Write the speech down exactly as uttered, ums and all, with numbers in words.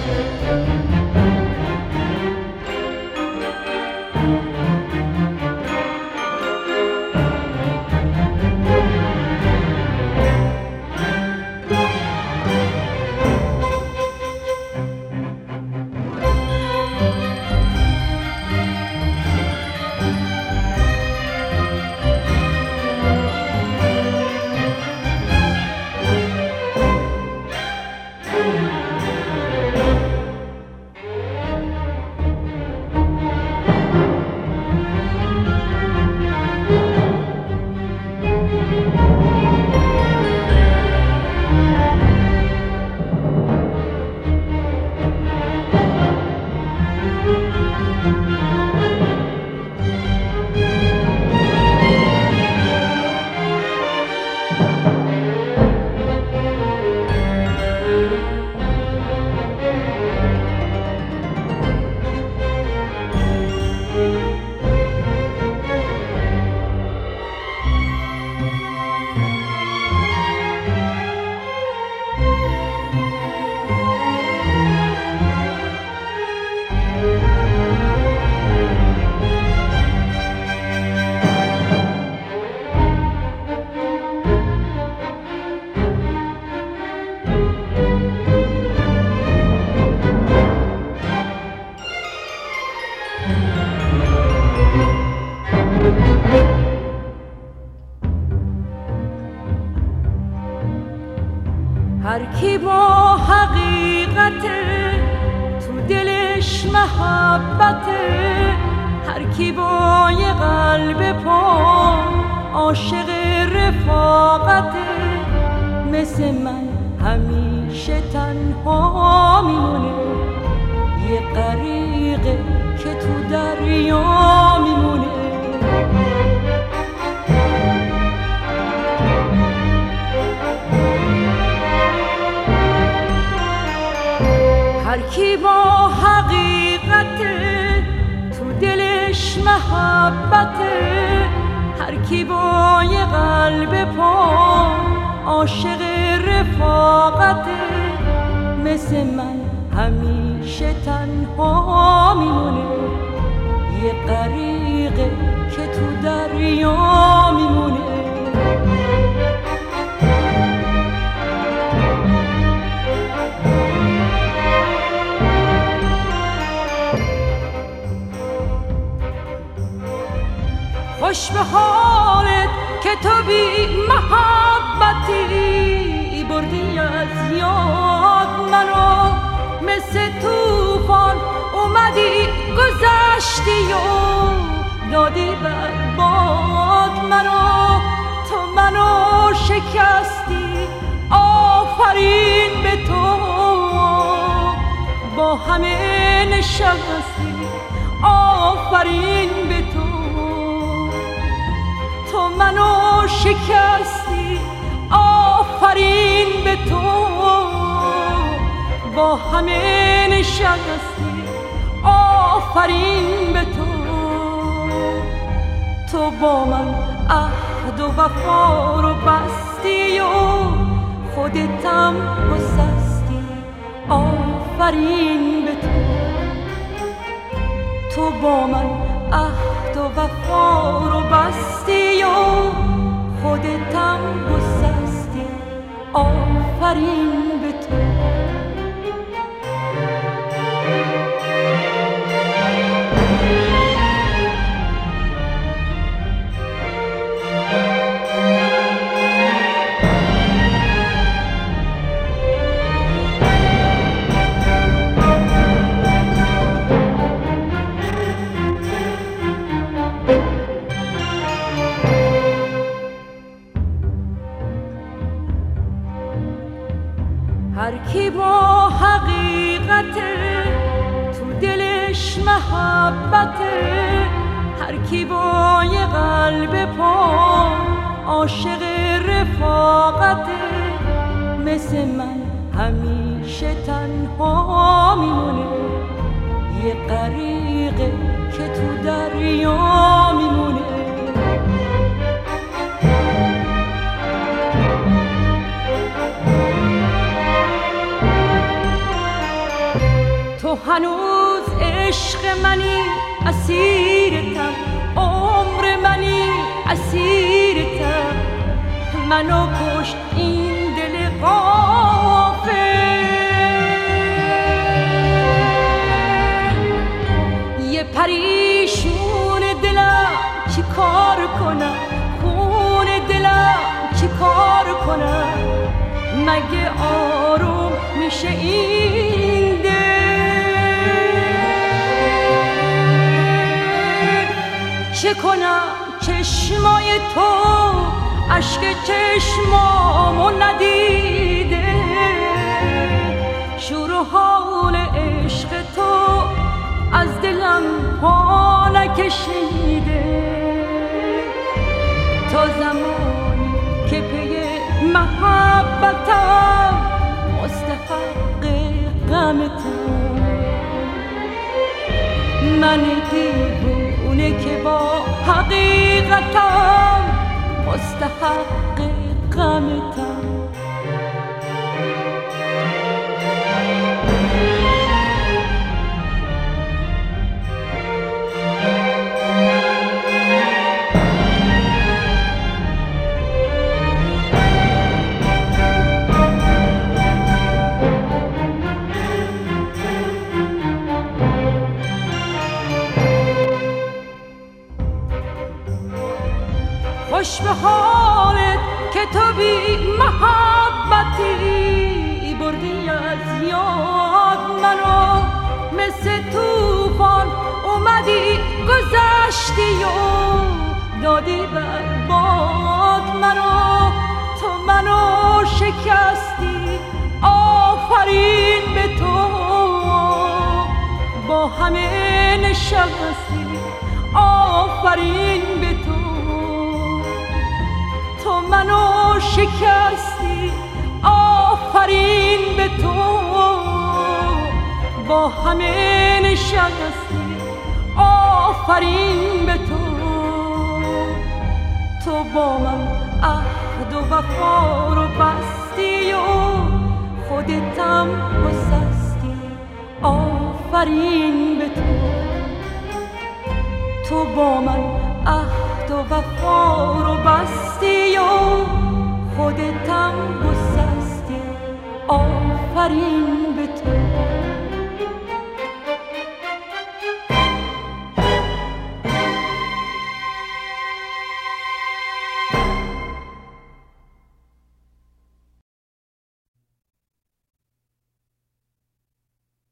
هر کی با حقیقت تو دلش محبته، هر کی با یه قلب پاک عاشق رفاقته، مثل من همیشه تنها میمونه، یه غریقه که تو دریا میمونه. هر کی با حقیقت تو دلش محبته، هر کی با یه قلب پاک عاشق رفاقته، مثل من همیشه تنها میمونه، یه غریقه که تو دریا میمونه. خوش به حالت که تو بی محبتی، بردی از یاد منو، مثل توفان اومدی گذشتی و دادی بر باد منو، تو منو شکستی آفرین به تو، با همه نشستی آفرین به تو، تو منو شکستی آفرین به تو، با همه نشستی آفرین به تو. تو با من عهد و وفا رو بستی و خودتم گسستی آفرین به تو، تو با من عهد و وفا رو بستی و خودتم گسستی آفرین به تو. هر کی با حقیقت تو دلش محبته، هر کی با یه قلب پاک عاشق رفاقته، مثل من همیشه تنها میمونه، یه غریقه که تو دریا میمونه. تو هنوز عشق منی اسیرتم، عمر منی اسیرتم. منو کشت این دل غافل، یه پریشون دلم چی کار کنم، خون دلم چی کار کنم. مگه آروم میشه این دل؟ چه کنم چشمای تو اشک چشمامو ندیده، شور و حال عشق تو از دلم پا نکشیده. تا زمانی که پی محبتم مستحق غمتم، من دیوونه که با حقیقتم مستحق غمتم. خوش به حالت که تو بی محبتی بردی از یاد منو، مثل توفان اومدی گذشتی و دادی بر باد منو. تو منو شکستی آفرین به تو، با همه نشستی آفرین به تو. تو منو شکستی آفرین به تو، با همه نشستی آفرین به تو. تو با من عهد و وفا رو بستی و خودتم گسستی آفرین به تو. تو با من عهد و وفا رو بستی و خودتم گسستی آفرین به